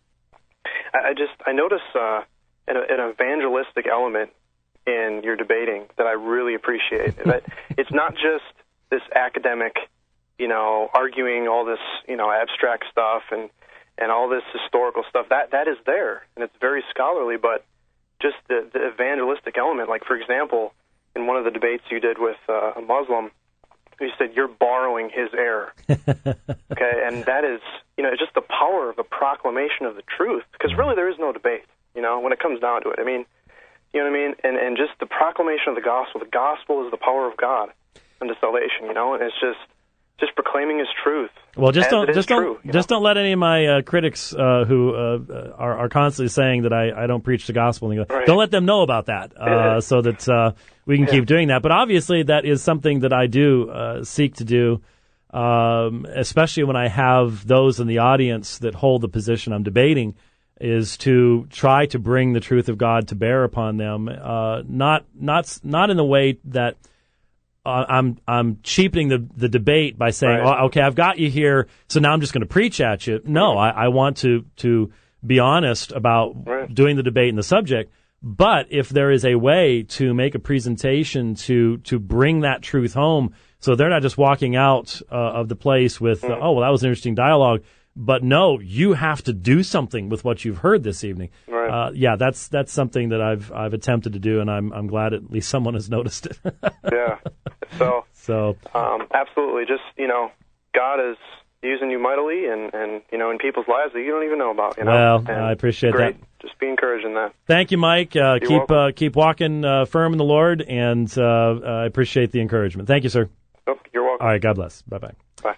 Speaker 8: I notice an evangelistic element in your debating that I really appreciate. That it's not just this academic, arguing all this, abstract stuff and all this historical stuff. That is there, and it's very scholarly, but just the evangelistic element. Like, for example, in one of the debates you did with a Muslim, you said, you're borrowing his error. Okay, and that is, just the power of the proclamation of the truth, because really there is no debate, when it comes down to it. I mean, you know what I mean? And just the proclamation of the gospel. The gospel is the power of God unto salvation, and it's just proclaiming His truth. Well, just
Speaker 2: don't let any of my critics who are constantly saying that I don't preach the gospel. Right. Don't let them know about that, so that we can keep doing that. But obviously, that is something that I do seek to do, especially when I have those in the audience that hold the position I'm debating, is to try to bring the truth of God to bear upon them, not in the way that I'm cheapening the debate by saying, right. Okay, I've got you here, so now I'm just going to preach at you. No, I want to be honest about doing the debate and the subject. But if there is a way to make a presentation to bring that truth home, so they're not just walking out of the place with, that was an interesting dialogue. But no, you have to do something with what you've heard this evening. Right. That's something that I've attempted to do, and I'm glad at least someone has noticed it.
Speaker 8: Yeah. So absolutely, just God is using you mightily, and in people's lives that you don't even know about.
Speaker 2: Well, I appreciate that.
Speaker 8: Just be encouraged in that.
Speaker 2: Thank you, Mike. Keep walking firm in the Lord, and I appreciate the encouragement. Thank you, sir.
Speaker 8: Oh, you're welcome.
Speaker 2: All right, God bless. Bye-bye.
Speaker 8: Bye.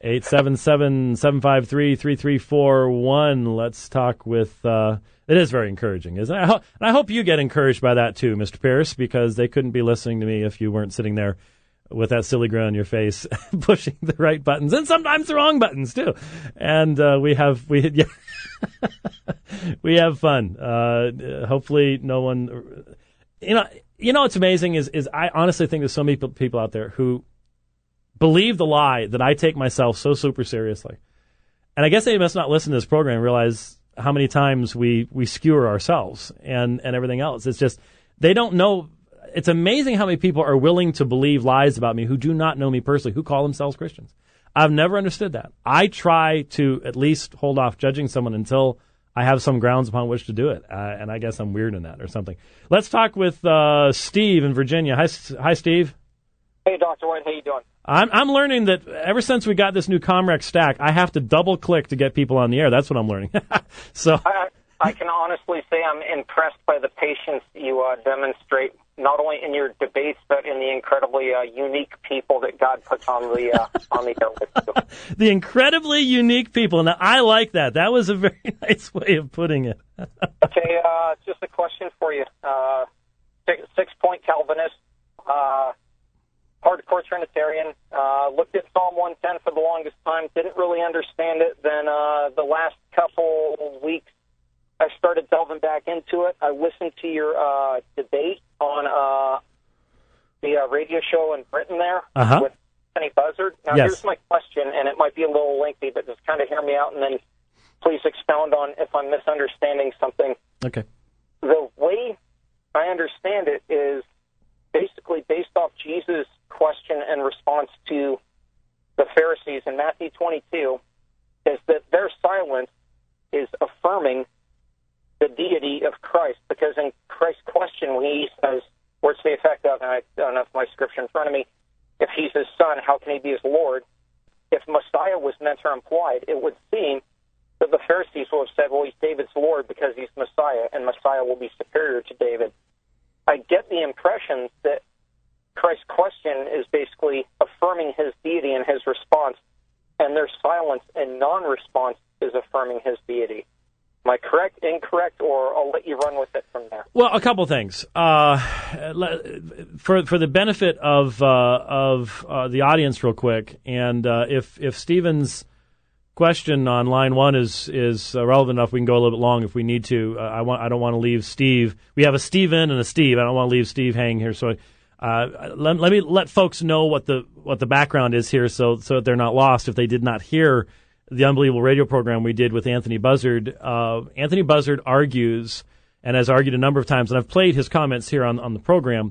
Speaker 2: 877-753-3341. Let's talk with, it is very encouraging, isn't it? And I hope you get encouraged by that too, Mr. Pierce, because they couldn't be listening to me if you weren't sitting there with that silly grin on your face, pushing the right buttons and sometimes the wrong buttons too. And we have fun. Hopefully, no one. What's amazing is I honestly think there's so many people out there who believe the lie that I take myself so super seriously. And I guess they must not listen to this program and realize how many times we skewer ourselves and everything else. It's just, they don't know. It's amazing how many people are willing to believe lies about me who do not know me personally, who call themselves Christians. I've never understood that. I try to at least hold off judging someone until I have some grounds upon which to do it. And I guess I'm weird in that or something. Let's talk with Steve in Virginia. Hi, Steve.
Speaker 9: Hey, Dr. White. How you doing?
Speaker 2: I'm learning that ever since we got this new Comrex stack, I have to double-click to get people on the air. That's what I'm learning. So
Speaker 9: I can honestly say I'm impressed by the patience you demonstrate, not only in your debates, but in the incredibly unique people that God puts on the air with you.
Speaker 2: The incredibly unique people. Now, I like that. That was a very nice way of putting it.
Speaker 9: Okay, just a question for you. 6-point Calvinist, hardcore Trinitarian, looked at Psalm 110 for the longest time, didn't really understand it. Then the last couple weeks, I started delving back into it. I listened to your debate on the radio show in Britain there with Anthony Buzzard. Now, Here's my question, and it might be a little lengthy, but just kind of hear me out, and then please expound on if I'm misunderstanding something.
Speaker 2: Okay.
Speaker 9: The way I understand it is basically based off Jesus' question and response to the Pharisees in Matthew 22, is that their silence is affirming the deity of Christ, because in Christ's question, when he says, words to the effect of, and I don't have my scripture in front of me, if he's his son, how can he be his Lord? If Messiah was meant or implied, it would seem that the Pharisees will have said, well, he's David's Lord because he's Messiah, and Messiah will be superior to David. I get the impression that Christ's question is basically affirming his deity and his response, and their silence and non-response is affirming his deity. Am I correct, incorrect, or I'll let you run with it from there?
Speaker 2: Well, a couple things. For the benefit of the audience, real quick, and if Stephen's question on line one is relevant enough, we can go a little bit long if we need to. I don't want to leave Steve. We have a Stephen and a Steve. I don't want to leave Steve hanging here. So let me let folks know what the background is here, so that they're not lost if they did not hear the Unbelievable radio program we did with Anthony Buzzard. Anthony Buzzard argues, and has argued a number of times, and I've played his comments here on the program,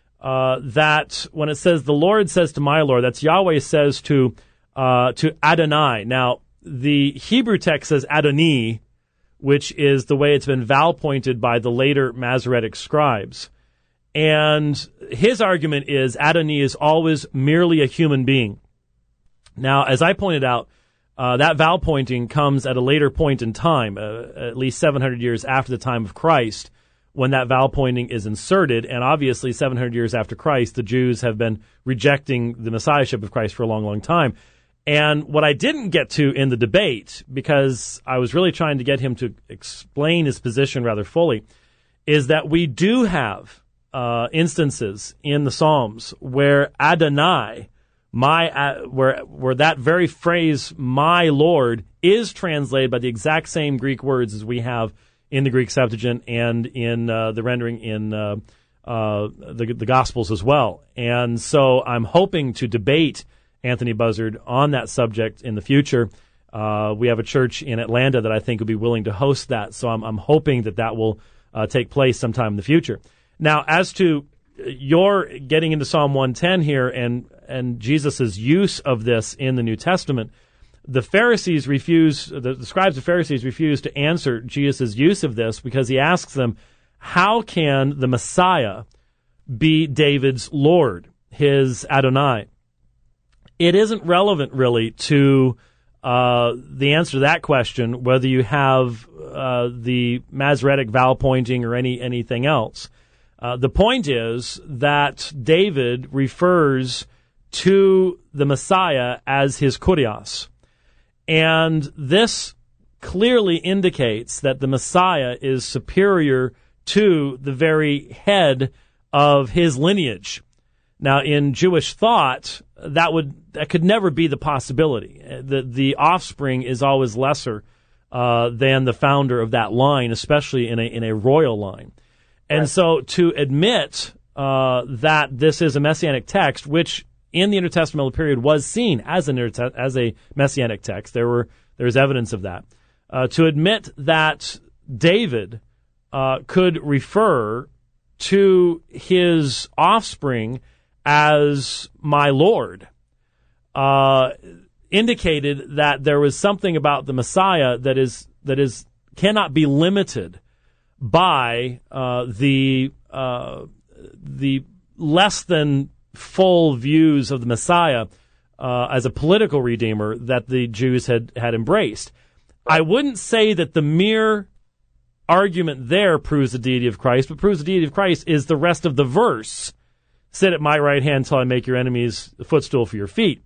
Speaker 2: that when it says, the Lord says to my Lord, that's Yahweh says to Adonai. Now, the Hebrew text says Adoni, which is the way it's been vowel-pointed by the later Masoretic scribes. And his argument is Adoni is always merely a human being. Now, as I pointed out, that vowel pointing comes at a later point in time, at least 700 years after the time of Christ, when that vowel pointing is inserted. And obviously, 700 years after Christ, the Jews have been rejecting the messiahship of Christ for a long, long time. And what I didn't get to in the debate, because I was really trying to get him to explain his position rather fully, is that we do have instances in the Psalms where Adonai, where that very phrase, my Lord, is translated by the exact same Greek words as we have in the Greek Septuagint and in the rendering in the Gospels as well. And so I'm hoping to debate Anthony Buzzard on that subject in the future. We have a church in Atlanta that I think would be willing to host that, so I'm hoping that will take place sometime in the future. Now, as to your getting into Psalm 110 here and Jesus' use of this in the New Testament, the Pharisees the scribes and Pharisees refuse to answer Jesus' use of this because he asks them, how can the Messiah be David's Lord, his Adonai? It isn't relevant, really, to the answer to that question, whether you have the Masoretic vowel pointing or anything else. The point is that David refers to the Messiah as his kurios. And this clearly indicates that the Messiah is superior to the very head of his lineage. Now, in Jewish thought, that could never be the possibility. The offspring is always lesser than the founder of that line, especially in a royal line. And so to admit that this is a messianic text, which in the intertestamental period was seen as a messianic text, there's evidence of that. To admit that David could refer to his offspring as my Lord indicated that there was something about the Messiah that cannot be limited by the less than full views of the Messiah as a political redeemer that the Jews had embraced. I wouldn't say that the mere argument there proves the deity of Christ, but proves the deity of Christ is the rest of the verse. Sit at my right hand till I make your enemies a footstool for your feet.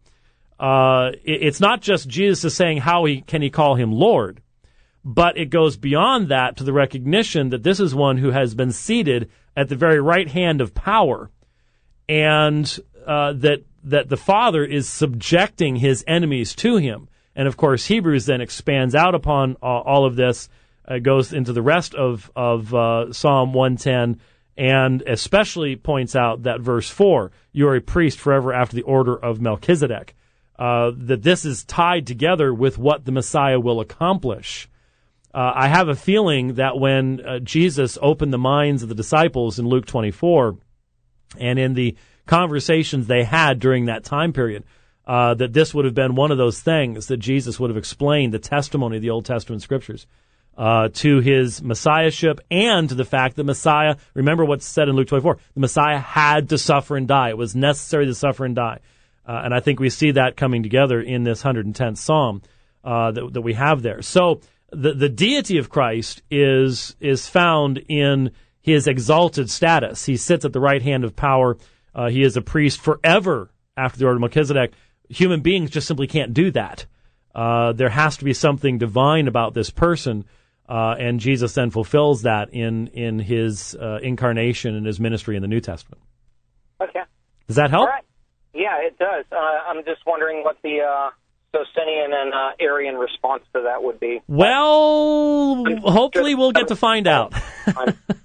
Speaker 2: It's not just Jesus is saying how can he call him Lord, but it goes beyond that to the recognition that this is one who has been seated at the very right hand of power, and that the Father is subjecting his enemies to him. And of course, Hebrews then expands out upon all of this, goes into the rest of Psalm 110, and especially points out that verse 4, you are a priest forever after the order of Melchizedek, that this is tied together with what the Messiah will accomplish. I have a feeling that when Jesus opened the minds of the disciples in Luke 24, and in the conversations they had during that time period, that this would have been one of those things that Jesus would have explained the testimony of the Old Testament scriptures to his messiahship, and to the fact that Messiah, remember what's said in Luke 24, the Messiah had to suffer and die. It was necessary to suffer and die. And I think we see that coming together in this 110th Psalm that we have there. So the deity of Christ is found in his exalted status. He sits at the right hand of power. He is a priest forever after the order of Melchizedek. Human beings just simply can't do that. There has to be something divine about this person, and Jesus then fulfills that in his incarnation and his ministry in the New Testament.
Speaker 9: Okay.
Speaker 2: Does that help?
Speaker 9: All right. Yeah, it does. I'm just wondering what the Socinian and Arian response to that would be.
Speaker 2: Well, hopefully we'll get to find out.
Speaker 9: All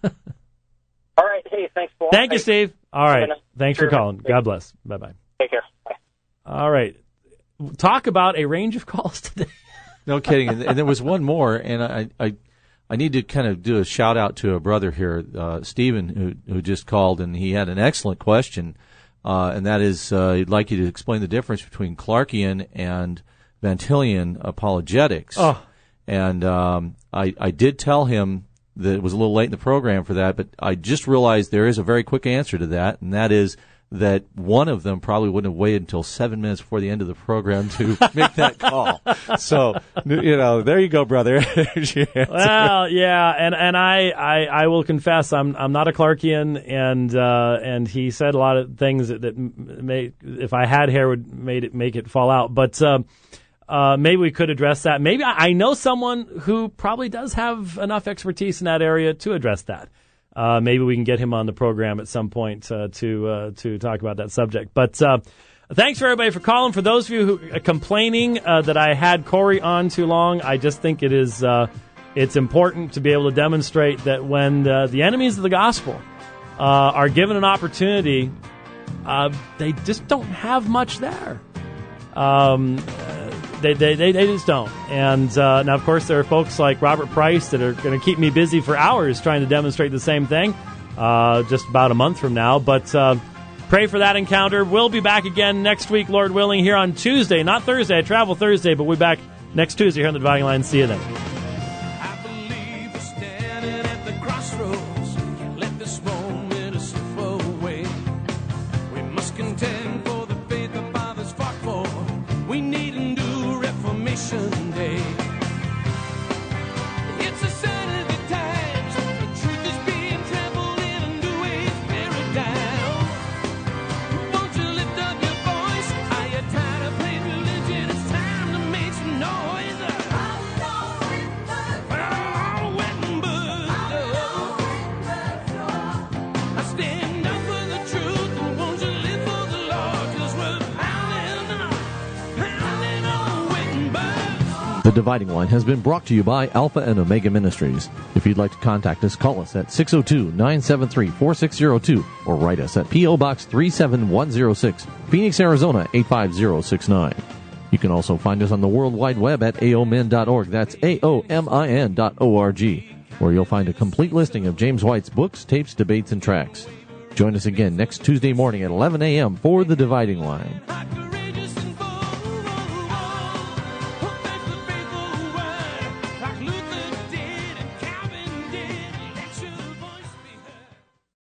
Speaker 9: right. Hey, thanks for
Speaker 2: Thank you, Steve. All right. Thanks for calling. God bless. Bye-bye.
Speaker 9: Take care. Bye.
Speaker 2: All right. Talk about a range of calls today.
Speaker 7: No kidding. And there was one more, and I need to kind of do a shout-out to a brother here, Stephen, who just called, and he had an excellent question, and that is he'd like you to explain the difference between Clarkian and Van Tillian apologetics.
Speaker 2: Oh.
Speaker 7: And I did tell him that it was a little late in the program for that, but I just realized there is a very quick answer to that, and that is that one of them probably wouldn't have waited until 7 minutes before the end of the program to make that call. So, there you go, brother. There's your answer.
Speaker 2: Well, yeah, and I will confess I'm not a Clarkian, and he said a lot of things that may, if I had hair, would make it fall out. But maybe we could address that. Maybe I know someone who probably does have enough expertise in that area to address that. Maybe we can get him on the program at some point to talk about that subject. But thanks for everybody for calling. For those of you who are complaining that I had Corey on too long, I just think it's important to be able to demonstrate that when the enemies of the gospel are given an opportunity, they just don't have much there. They just don't. And now, of course, there are folks like Robert Price that are going to keep me busy for hours trying to demonstrate the same thing just about a month from now. But pray for that encounter. We'll be back again next week, Lord willing, here on Tuesday. Not Thursday. I travel Thursday, but we'll be back next Tuesday here on The Dividing Line. See you then.
Speaker 10: I believe we're standing at the crossroads. Can't let this moment slip away. We must contend for the faith the fathers fought for. We need a new Reformation Day. It's a sign of the times. The truth is being trampled in a new age paradigm. Won't you lift up your voice? Are you tired of playing religion? It's time to make some noise. I'm
Speaker 1: Dividing Line has been brought to you by Alpha and Omega Ministries. If you'd like to contact us, call us at 602-973-4602 or write us at P.O. Box 37106, Phoenix, Arizona 85069. You can also find us on the World Wide Web at aomin.org. That's aomin.org, where you'll find a complete listing of James White's books, tapes, debates, and tracks. Join us again next Tuesday morning at 11 a.m. for The Dividing Line.